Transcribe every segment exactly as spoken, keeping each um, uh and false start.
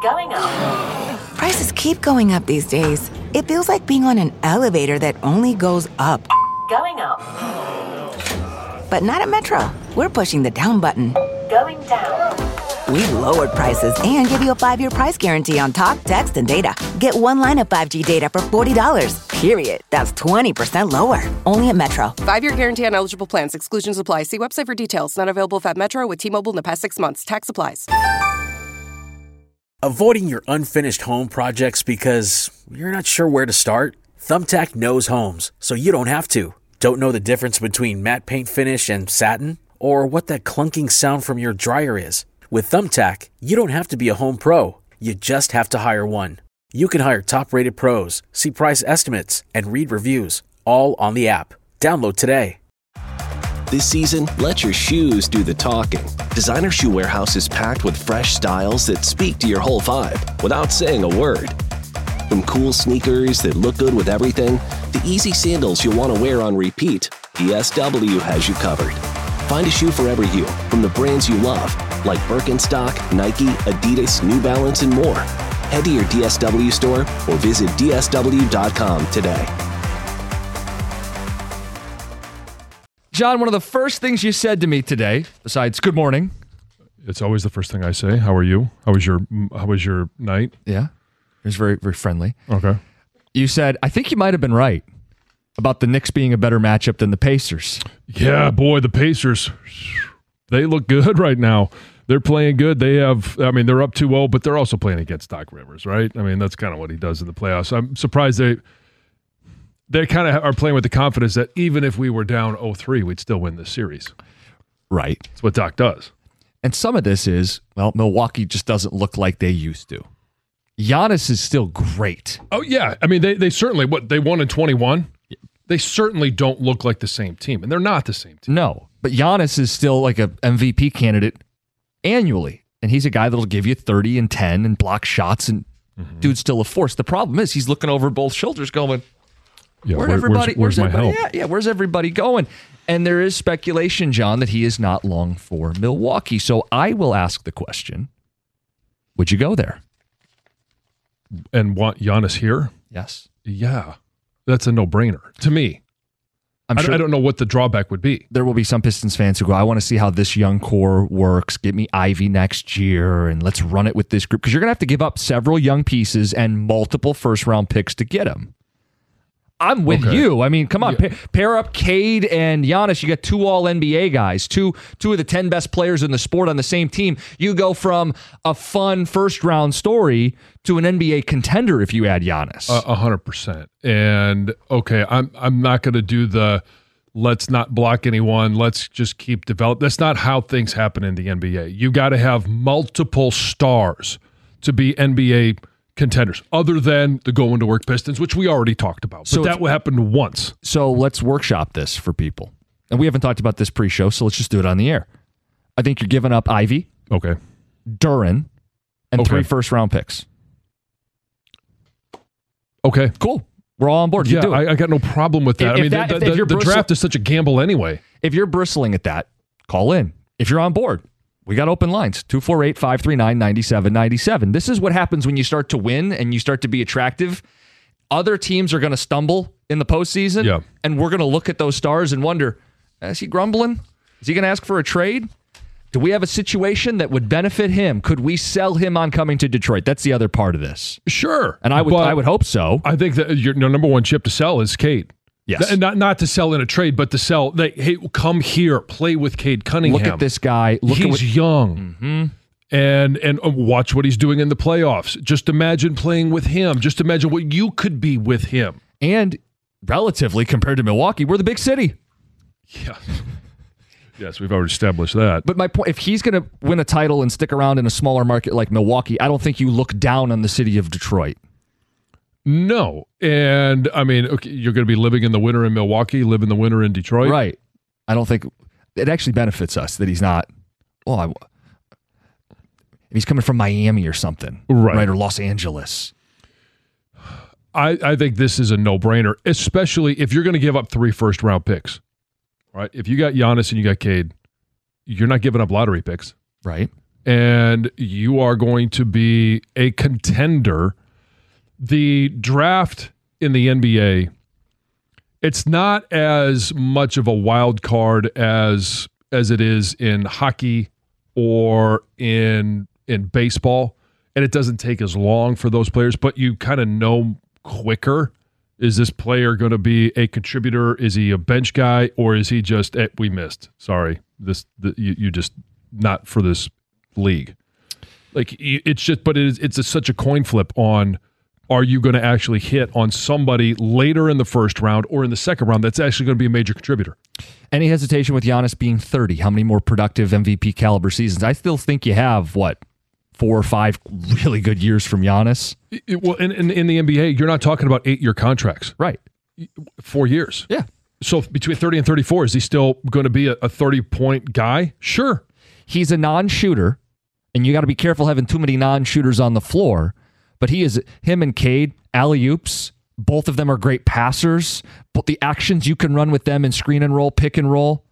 Going up. Prices keep going up these days. It feels like being on an elevator that only goes up. Going up. But not at Metro. We're pushing the down button. Going down. We've lowered prices and give you a five-year price guarantee on talk, text, and data. Get one line of five G data for forty dollars. Period. That's twenty percent lower. Only at Metro. Five-year guarantee on eligible plans. Exclusions apply. See website for details. Not available at Metro with T-Mobile in the past six months. Tax applies. Avoiding your unfinished home projects because you're not sure where to start? Thumbtack knows homes, so you don't have to. Don't know the difference between matte paint finish and satin? Or what that clunking sound from your dryer is? With Thumbtack, you don't have to be a home pro. You just have to hire one. You can hire top-rated pros, see price estimates, and read reviews, all on the app. Download today. This season, let your shoes do the talking. Designer Shoe Warehouse is packed with fresh styles that speak to your whole vibe without saying a word. From cool sneakers that look good with everything, to easy sandals you'll want to wear on repeat, D S W has you covered. Find a shoe for every you from the brands you love, like Birkenstock, Nike, Adidas, New Balance, and more. Head to your D S W store or visit D S W dot com today. John, one of the first things you said to me today, besides good morning. It's always the first thing I say. How are you? How was your How was your night? Yeah, it was very, very friendly. Okay. You said, I think you might have been right about the Knicks being a better matchup than the Pacers. Yeah, boy, the Pacers, they look good right now. They're playing good. They have, I mean, they're up two oh, but they're also playing against Doc Rivers, right? I mean, that's kind of what he does in the playoffs. I'm surprised they they kind of are playing with the confidence that even if we were down oh three, we'd still win this series. Right. That's what Doc does. And some of this is, well, Milwaukee just doesn't look like they used to. Giannis is still great. Oh, yeah. I mean, they they certainly, what, they won in twenty-one? They certainly don't look like the same team, and they're not the same team. No, but Giannis is still like a M V P candidate annually, and he's a guy that'll give you thirty and ten and block shots, and mm-hmm. dude's still a force. The problem is he's looking over both shoulders going, yeah, where'd where, everybody, where's, where's, where's my everybody, help? Yeah, yeah, where's everybody going? And there is speculation, John, that he is not long for Milwaukee. So I will ask the question, would you go there? And want Giannis here? Yes. Yeah. That's a no-brainer to me. I'm I, sure I don't know what the drawback would be. There will be some Pistons fans who go, I want to see how this young core works. Get me Ivy next year, and let's run it with this group. Because you're going to have to give up several young pieces and multiple first-round picks to get them. I'm with okay. you. I mean, come on. Yeah. Pa- pair up Cade and Giannis. You got two all N B A guys, two two of the ten best players in the sport on the same team. You go from a fun first-round story to an N B A contender if you add Giannis. A hundred percent. And, okay, I'm I'm not going to do the let's not block anyone, let's just keep developing. That's not how things happen in the N B A. You got to have multiple stars to be N B A contenders, other than the going to work Pistons, which we already talked about. But So that happened once. So let's workshop this for people. And we haven't talked about this pre-show, so let's just do it on the air. I think you're giving up Ivy, Okay. Duren, and Okay. three first-round picks. Okay. Cool. We're all on board. You Yeah, do it. I, I got no problem with that. If- I mean, if that- the, if- if the, you're the bristle- draft is such a gamble anyway. If you're bristling at that, call in. If you're on board, we got open lines, two four eight, five three nine, nine seven nine seven. This is what happens when you start to win and you start to be attractive. Other teams are going to stumble in the postseason, Yeah. and we're going to look at those stars and wonder, is he grumbling? Is he going to ask for a trade? Do we have a situation that would benefit him? Could we sell him on coming to Detroit? That's the other part of this. Sure. And I would but I would hope so. I think that your no, number one chip to sell is Cade. Yes. Th- Not not to sell in a trade, but to sell. They, hey, come here, play with Cade Cunningham. Look at this guy. Look he's at what, young, Mhm. and and uh, watch what he's doing in the playoffs. Just imagine playing with him. Just imagine what you could be with him. And relatively compared to Milwaukee, we're the big city. Yeah. Yes, we've already established that. But my point, if he's going to win a title and stick around in a smaller market like Milwaukee, I don't think you look down on the city of Detroit. No, and I mean, okay, you're going to be living in the winter in Milwaukee, live in the winter in Detroit, Right. I don't think it actually benefits us that he's not. Oh, I, if he's coming from Miami or something, Right. right, or Los Angeles. I, I think this is a no-brainer, especially if you're going to give up three first-round picks. Right? If you got Giannis and you got Cade, you're not giving up lottery picks. Right. and you are going to be a contender. The draft in the N B A, it's not as much of a wild card as as it is in hockey or in in baseball, and it doesn't take as long for those players, but you kind of know quicker. Is this player going to be a contributor? Is he a bench guy, or is he just eh, we missed? Sorry, this the, you, you just not for this league. Like it's just, but it is, it's a, such a coin flip on. Are you going to actually hit on somebody later in the first round or in the second round that's actually going to be a major contributor? Any hesitation with Giannis being thirty? How many more productive M V P caliber seasons? I still think you have, what, four or five really good years from Giannis? It, well, in, in, in the N B A, you're not talking about eight-year contracts. Right. Four years. Yeah. So between thirty and thirty-four, is he still going to be a thirty-point guy? Sure. He's a non-shooter, and you got to be careful having too many non-shooters on the floor. But he is, him and Cade, alley-oops, both of them are great passers. But the actions you can run with them in screen and roll, pick and roll,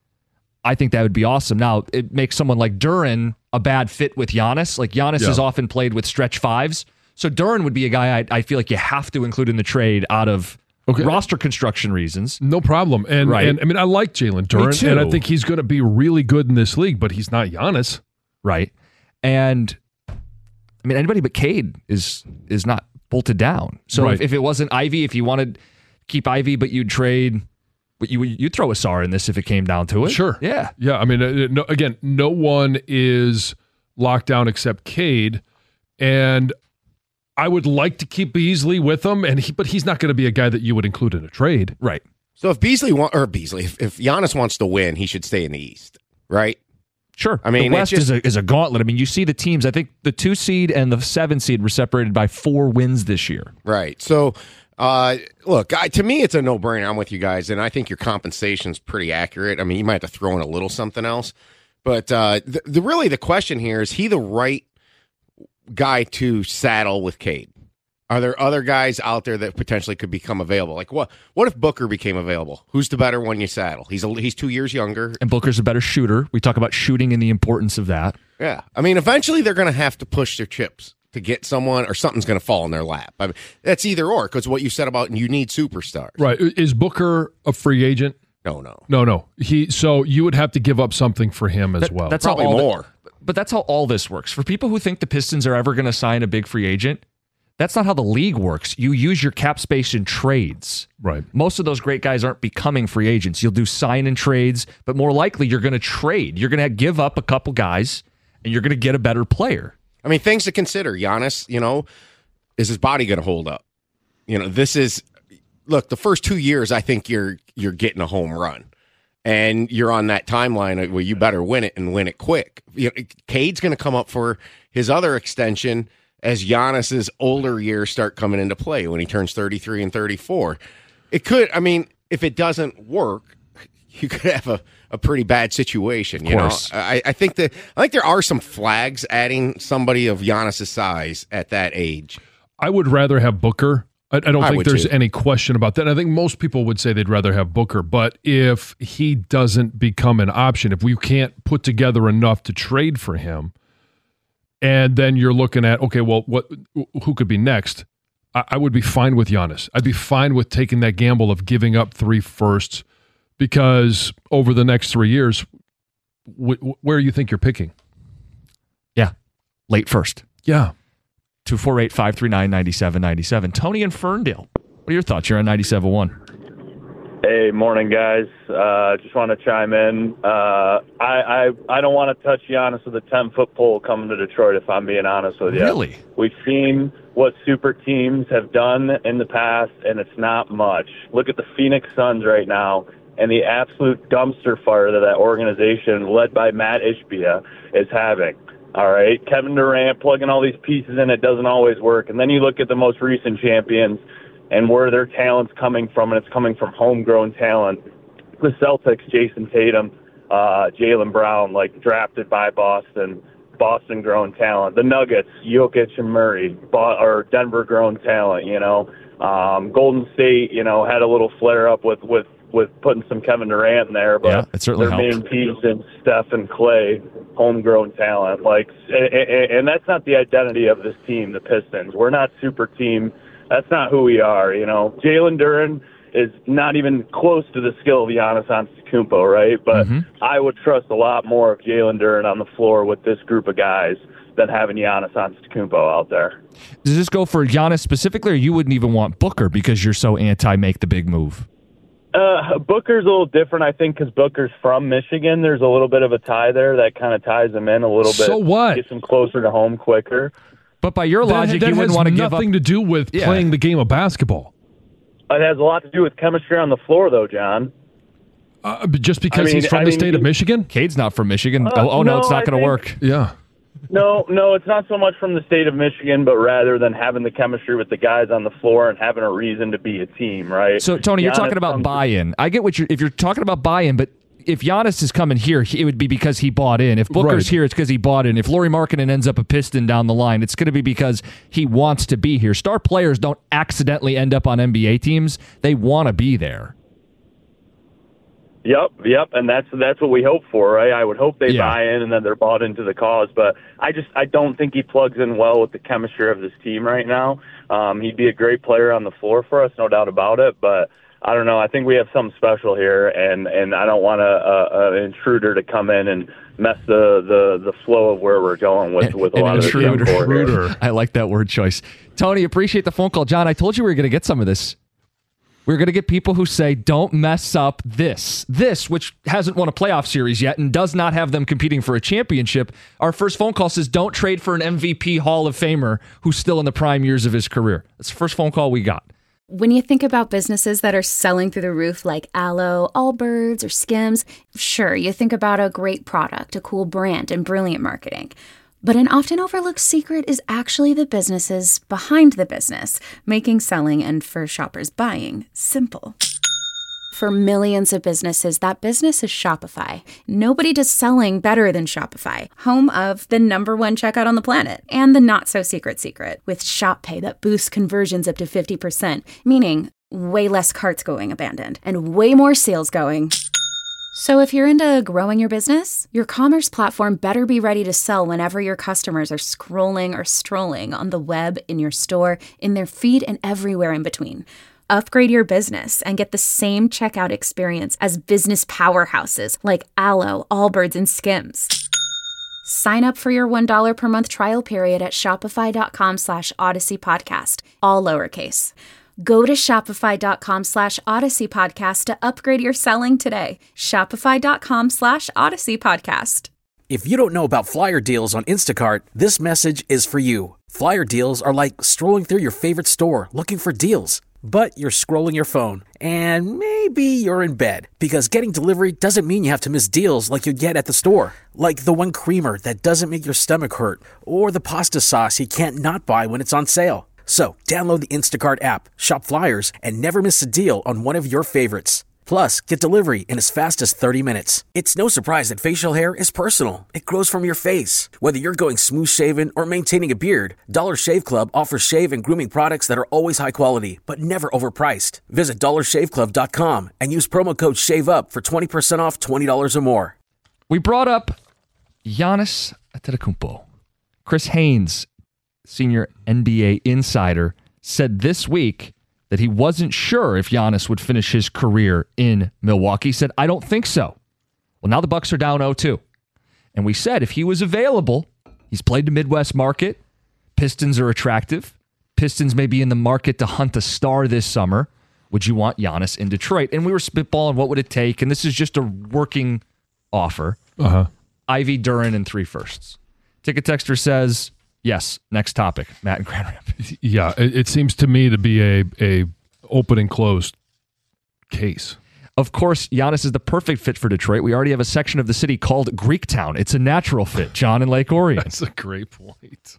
I think that would be awesome. Now, it makes someone like Duren a bad fit with Giannis. Like, Giannis yeah. has often played with stretch fives. So Duren would be a guy I, I feel like you have to include in the trade out of okay. roster construction reasons. No problem. And, right. and I mean, I like Jalen Duren, and I think he's going to be really good in this league, but he's not Giannis. Right. And I mean, anybody but Cade is is not bolted down. So right. if, if it wasn't Ivy, if you wanted to keep Ivy, but you'd trade, but you you'd throw a Sarr in this if it came down to it. Sure. Yeah. Yeah. I mean, uh, no, again, no one is locked down except Cade, and I would like to keep Beasley with him, and he, but he's not going to be a guy that you would include in a trade. Right. So if Beasley want, or Beasley, if, if Giannis wants to win, he should stay in the East, right? Sure. I mean, the West just, is a is a gauntlet. I mean, you see the teams. I think the two seed and the seven seed were separated by four wins this year. Right. So, uh, look, I, to me, it's a no brainer. I'm with you guys, and I think your compensation's pretty accurate. I mean, you might have to throw in a little something else, but uh, the, the really the question here is: he the right guy to saddle with Cade? Are there other guys out there that potentially could become available? Like what? What if Booker became available? Who's the better one you saddle? He's a, he's two years younger, and Booker's a better shooter. We talk about shooting and the importance of that. Yeah, I mean, eventually they're going to have to push their chips to get someone, or something's going to fall in their lap. I mean, that's either or, because what you said about you need superstars. Right? Is Booker a free agent? No, no, no, no. He so you would have to give up something for him as that, well. That's probably how all more. The, but that's how all this works. For people who think the Pistons are ever going to sign a big free agent. That's not how the league works. You use your cap space in trades. Right. Most of those great guys aren't becoming free agents. You'll do sign and trades, but more likely you're going to trade. You're going to give up a couple guys, and you're going to get a better player. I mean, things to consider. Giannis, you know, is his body going to hold up? You know, this is look. The first two years, I think you're you're getting a home run, and you're on that timeline where you better win it and win it quick. You know, Cade's going to come up for his other extension as Giannis's older years start coming into play when he turns thirty-three and thirty-four. It could, I mean, if it doesn't work, you could have a, a pretty bad situation. You know, I, I think that I think there are some flags adding somebody of Giannis's size at that age. I would rather have Booker. I, I don't I think would there's too. any question about that. I think most people would say they'd rather have Booker, but if he doesn't become an option, if we can't put together enough to trade for him, and then you're looking at, okay, well, what? Who could be next? I, I would be fine with Giannis. I'd be fine with taking that gamble of giving up three firsts, because over the next three years, wh- wh- where do you think you're picking? Yeah, late first. Yeah. two four eight, five three nine, nine seven nine seven. Tony in Ferndale. What are your thoughts? You're on ninety-seven point one. Hey, morning, guys. Uh, just want to chime in. Uh, I, I I don't want to touch Giannis with a ten-foot pole coming to Detroit, if I'm being honest with you. Really? We've seen what super teams have done in the past, and it's not much. Look at the Phoenix Suns right now and the absolute dumpster fire that that organization, led by Matt Ishbia, is having. All right? Kevin Durant plugging all these pieces in, it doesn't always work. And then you look at the most recent champions and where their talent's coming from, and it's coming from homegrown talent. The Celtics, Jason Tatum, uh, Jaylen Brown, like drafted by Boston, Boston-grown talent. The Nuggets, Jokic and Murray, Bo- or Denver-grown talent, you know. Um, Golden State, you know, had a little flare-up with, with with putting some Kevin Durant in there, but Yeah, it certainly their helped. main piece in Steph and Clay, homegrown talent. Like, and, and that's not the identity of this team, the Pistons. We're not super team. That's not who we are. You know, Jalen Duren is not even close to the skill of Giannis Antetokounmpo, right? But Mm-hmm. I would trust a lot more of Jalen Duren on the floor with this group of guys than having Giannis Antetokounmpo out there. Does this go for Giannis specifically, or you wouldn't even want Booker because you're so anti-make the big move? Uh, Booker's a little different, I think, because Booker's from Michigan. There's a little bit of a tie there that kind of ties him in a little bit. So what? Gets him closer to home quicker. But by your That, logic, that you wouldn't has want to give up. nothing to do with Yeah. playing the game of basketball. It has a lot to do with chemistry on the floor, though, John. Uh, but just because I mean- he's from I the mean, state of he- Michigan? Cade's not from Michigan. Uh, oh, oh, no, no, it's not I going to think- work. Yeah. No, no, it's not so much from the state of Michigan, but rather than having the chemistry with the guys on the floor and having a reason to be a team, right? So, Tony, you're Giannis talking about comes- buy-in. I get what you're, if you're talking about buy-in, but if Giannis is coming here, he- it would be because he bought in. If Booker's Right. here, it's because he bought in. If Lauri Markkanen ends up a Piston down the line, it's going to be because he wants to be here. Star players don't accidentally end up on N B A teams. They want to be there. Yep, yep, and that's that's what we hope for, right? I would hope they Yeah. buy in and then they're bought into the cause, but I just I don't think he plugs in well with the chemistry of this team right now. Um, he'd be a great player on the floor for us, no doubt about it, but I don't know. I think we have something special here, and, and I don't want a, a, an intruder to come in and mess the, the, the flow of where we're going with, with a An lot of the young intruder. core here. Intruder. I like that word choice. Tony, appreciate the phone call. John, I told you we were going to get some of this. We're going to get people who say, don't mess up this. This, which hasn't won a playoff series yet and does not have them competing for a championship. Our first phone call says, don't trade for an M V P Hall of Famer who's still in the prime years of his career. That's the first phone call we got. When you think about businesses that are selling through the roof like Aloe, Allbirds, or Skims, sure, you think about a great product, a cool brand, and brilliant marketing. But an often overlooked secret is actually the businesses behind the business, making selling and for shoppers buying simple. For millions of businesses, that business is Shopify. Nobody does selling better than Shopify, home of the number one checkout on the planet and the not-so-secret secret with Shop Pay that boosts conversions up to fifty percent, meaning way less carts going abandoned and way more sales going. So if you're into growing your business, your commerce platform better be ready to sell whenever your customers are scrolling or strolling on the web, in your store, in their feed, and everywhere in between. Upgrade your business and get the same checkout experience as business powerhouses like Aloe, Allbirds, and Skims. Sign up for your one dollar per month trial period at shopify.com slash Odyssey Podcast, all lowercase. Go to shopify.com slash Odyssey Podcast to upgrade your selling today. Shopify.com slash Odyssey Podcast. If you don't know about Flyer deals on Instacart, this message is for you. Flyer deals are like strolling through your favorite store looking for deals. But you're scrolling your phone, and maybe you're in bed, because getting delivery doesn't mean you have to miss deals like you get at the store. Like the one creamer that doesn't make your stomach hurt, or the pasta sauce you can't not buy when it's on sale. So download the Instacart app, shop Flyers, and never miss a deal on one of your favorites. Plus, get delivery in as fast as thirty minutes. It's no surprise that facial hair is personal. It grows from your face. Whether you're going smooth shaven or maintaining a beard, Dollar Shave Club offers shave and grooming products that are always high quality, but never overpriced. Visit dollar shave club dot com and use promo code SHAVEUP for twenty percent off twenty dollars or more. We brought up Giannis Antetokounmpo. Chris Haynes, senior N B A insider, said this week that he wasn't sure if Giannis would finish his career in Milwaukee. He said, I don't think so. Well, now the Bucks are down oh two. And we said if he was available, he's played the Midwest market. Pistons are attractive. Pistons may be in the market to hunt a star this summer. Would you want Giannis in Detroit? And we were spitballing what would it take, and this is just a working offer. Uh-huh. Ivy, Duren, and three firsts. Ticket Texter says, yes, next topic, Matt and Grand Rapids. Yeah, it, it seems to me to be a, a open and closed case. Of course, Giannis is the perfect fit for Detroit. We already have a section of the city called Greektown. It's a natural fit, John and Lake Orion. That's a great point.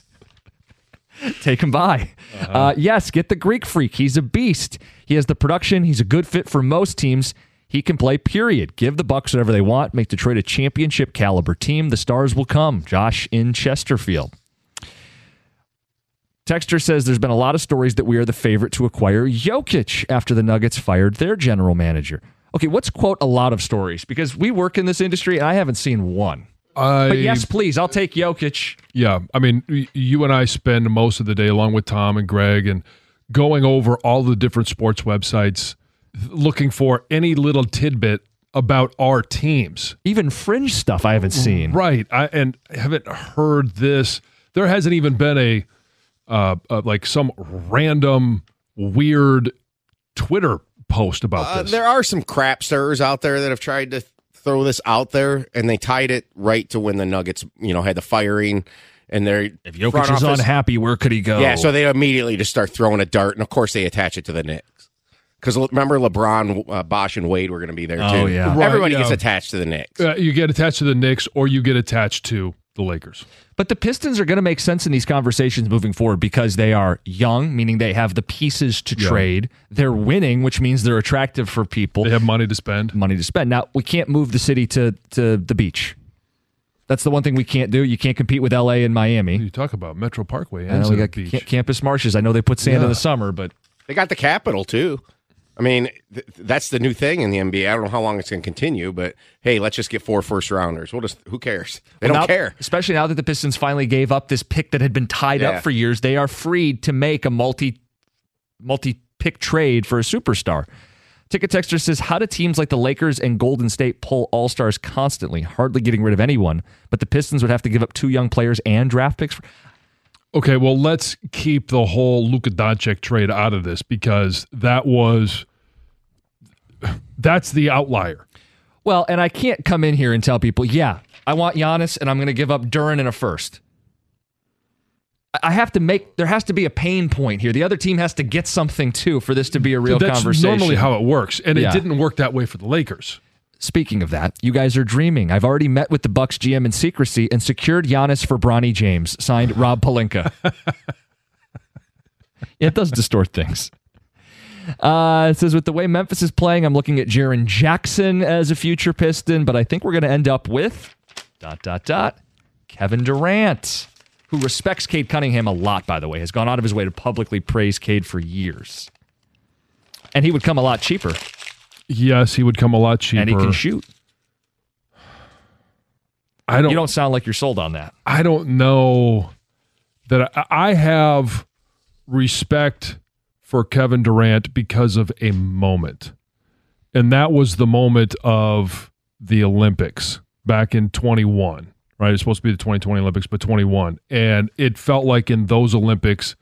Take him by. Uh-huh. Uh, yes, get the Greek freak. He's a beast. He has the production. He's a good fit for most teams. He can play, period. Give the Bucks whatever they want. Make Detroit a championship caliber team. The stars will come. Josh in Chesterfield. Texter says there's been a lot of stories that we are the favorite to acquire Jokic after the Nuggets fired their general manager. Okay, what's quote a lot of stories? Because we work in this industry and I haven't seen one. I, but yes, please, I'll take Jokic. Yeah, I mean, you and I spend most of the day along with Tom and Greg and going over all the different sports websites looking for any little tidbit about our teams. Even fringe stuff I haven't seen. Right, I, and haven't heard this. There hasn't even been a Uh, uh, like some random weird Twitter post about uh, this. There are some crapsters out there that have tried to throw this out there, and they tied it right to when the Nuggets, you know, had the firing. And they're if Jokic is unhappy, where could he go? Yeah, so they immediately just start throwing a dart, and of course they attach it to the Knicks. Because remember, LeBron, uh, Bosh, and Wade were going to be there too. Oh yeah, right, everybody yeah. gets attached to the Knicks. Uh, you get attached to the Knicks, or you get attached to the Lakers. But the Pistons are going to make sense in these conversations moving forward because they are young, meaning they have the pieces to Yeah. trade. They're winning, which means they're attractive for people. They have money to spend. Money to spend. Now, we can't move the city to, to the beach. That's the one thing we can't do. You can't compete with L A and Miami. You talk about Metro Parkway I and know we the got beach. ca- Campus Marshes. I know they put sand Yeah. in the summer, but They got the Capitol too. I mean, th- that's the new thing in the N B A. I don't know how long it's going to continue, but hey, let's just get four first rounders. We'll just, who cares? They Well, don't now- care. Especially now that the Pistons finally gave up this pick that had been tied Yeah. up for years. They are freed to make a multi multi pick trade for a superstar. Ticket Texter says, how do teams like the Lakers and Golden State pull all-stars constantly, hardly getting rid of anyone, but the Pistons would have to give up two young players and draft picks? For- Okay, well, let's keep the whole Luka Doncic trade out of this because that was that's the outlier. Well, and I can't come in here and tell people, yeah, I want Giannis and I'm going to give up Duren in a first. I have to make, there has to be a pain point here. The other team has to get something too for this to be a real That's conversation. normally how it works, and Yeah. it didn't work that way for the Lakers. Speaking of that, you guys are dreaming. I've already met with the Bucks G M in secrecy and secured Giannis for Bronny James. Signed, Rob Pelinka. It does distort things. Uh, it says, with the way Memphis is playing, I'm looking at Jaren Jackson as a future Piston, but I think we're going to end up with dot, dot, dot, Kevin Durant, who respects Cade Cunningham a lot, by the way, has gone out of his way to publicly praise Cade for years. And he would come a lot cheaper. Yes, he would come a lot cheaper. And he can shoot. I don't. You don't sound like you're sold on that. I don't know that I, I have respect for Kevin Durant because of a moment, and that was the moment of the Olympics back in twenty-one. Right, it's supposed to be the twenty twenty Olympics, but twenty-one, and it felt like in those Olympics,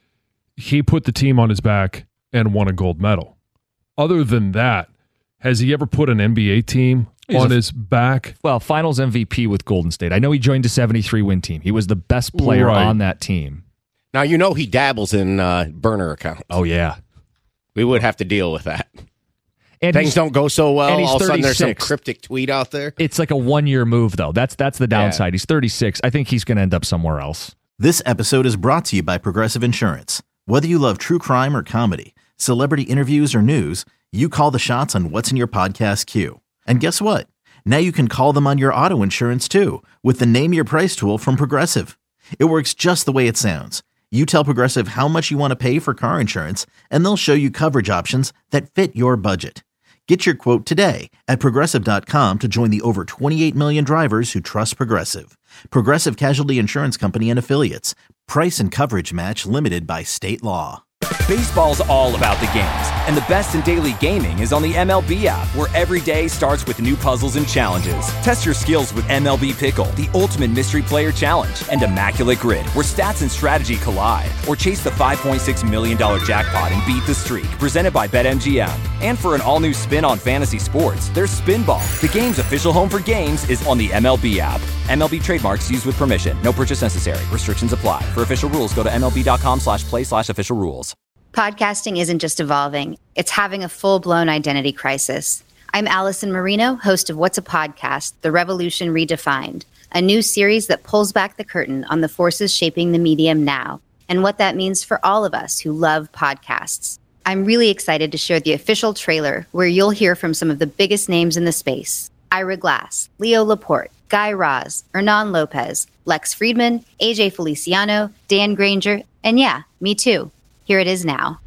he put the team on his back and won a gold medal. Other than that, has he ever put an N B A team He's on a- his back? Well, finals M V P with Golden State. I know he joined a seventy-three win team. He was the best player Right. on that team. Now, you know he dabbles in uh, burner accounts. Oh, yeah. We would have to deal with that. And Things he's- don't go so well. and he's All of a sudden, there's some thirty-six. cryptic tweet out there. It's like a one-year move, though. That's that's the downside. He's thirty-six. I think he's going to end up somewhere else. This episode is brought to you by Progressive Insurance. Whether you love true crime or comedy, celebrity interviews or news, you call the shots on what's in your podcast queue. And guess what? Now you can call them on your auto insurance too with the Name Your Price tool from Progressive. It works just the way it sounds. You tell Progressive how much you want to pay for car insurance, and they'll show you coverage options that fit your budget. Get your quote today at Progressive dot com to join the over twenty-eight million drivers who trust Progressive. Progressive Casualty Insurance Company and Affiliates. Price and coverage match limited by state law. Baseball's all about the games, and the best in daily gaming is on the M L B app, where every day starts with new puzzles and challenges. Test your skills with M L B Pickle, the ultimate mystery player challenge, and Immaculate Grid, where stats and strategy collide. Or chase the five point six million dollars jackpot and beat the streak, presented by BetMGM. And for an all-new spin on fantasy sports, there's Spinball. The game's official home for games is on the M L B app. M L B trademarks used with permission. No purchase necessary. Restrictions apply. For official rules, go to MLB.com slash play slash official rules. Podcasting isn't just evolving, it's having a full-blown identity crisis. I'm Allison Marino, host of What's a Podcast? The Revolution Redefined, a new series that pulls back the curtain on the forces shaping the medium now and what that means for all of us who love podcasts. I'm really excited to share the official trailer where you'll hear from some of the biggest names in the space. Ira Glass, Leo Laporte, Guy Raz, Hernan Lopez, Lex Friedman, A J Feliciano, Dan Granger, And yeah, me too. Here it is now.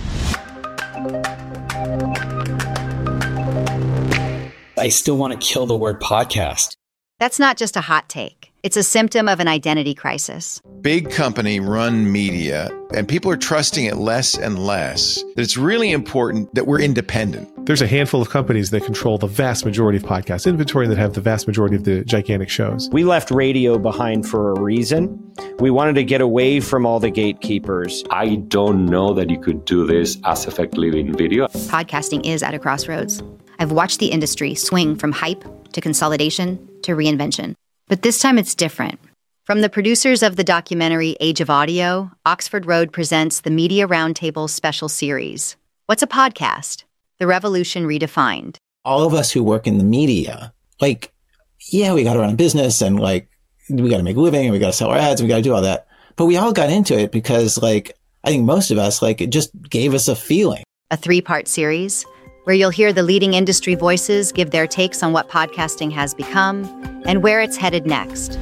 I still want to kill the word podcast. That's not just a hot take. It's a symptom of an identity crisis. Big company run media, and people are trusting it less and less. It's really important that we're independent. There's a handful of companies that control the vast majority of podcast inventory and that have the vast majority of the gigantic shows. We left radio behind for a reason. We wanted to get away from all the gatekeepers. I don't know that you could do this as effectively in video. Podcasting is at a crossroads. I've watched the industry swing from hype to consolidation to reinvention. But this time it's different. From the producers of the documentary Age of Audio, Oxford Road presents the Media Roundtable special series. What's a podcast? The Revolution Redefined. All of us who work in the media, like, yeah, we got to run a business and like, we got to make a living and we got to sell our ads and we got to do all that. But we all got into it because like, I think most of us, like, it just gave us a feeling. A three-part series where you'll hear the leading industry voices give their takes on what podcasting has become and where it's headed next.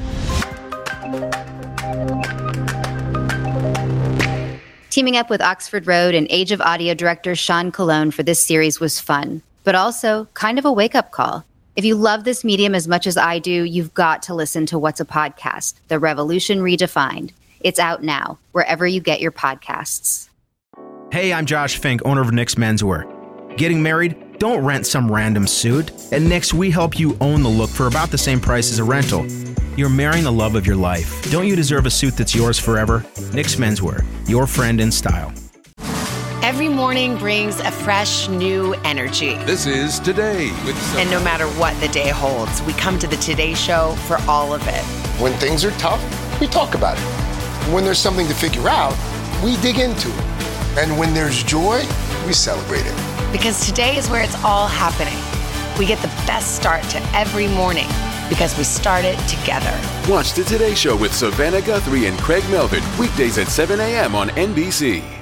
Teaming up with Oxford Road and Age of Audio director Sean Colon for this series was fun, but also kind of a wake-up call. If you love this medium as much as I do, you've got to listen to What's a Podcast? The Revolution Redefined. It's out now, wherever you get your podcasts. Hey, I'm Josh Fink, owner of Nick's Menswear. Getting married? Don't rent some random suit. At Nick's, we help you own the look for about the same price as a rental. You're marrying the love of your life. Don't you deserve a suit that's yours forever? Nick's Menswear, your friend in style. Every morning brings a fresh, new energy. This is Today with Sophie. And no matter what the day holds, we come to the Today Show for all of it. When things are tough, we talk about it. When there's something to figure out, we dig into it. And when there's joy, we celebrate it. Because today is where it's all happening. We get the best start to every morning because we start it together. Watch the Today Show with Savannah Guthrie and Craig Melvin weekdays at seven a.m. on N B C.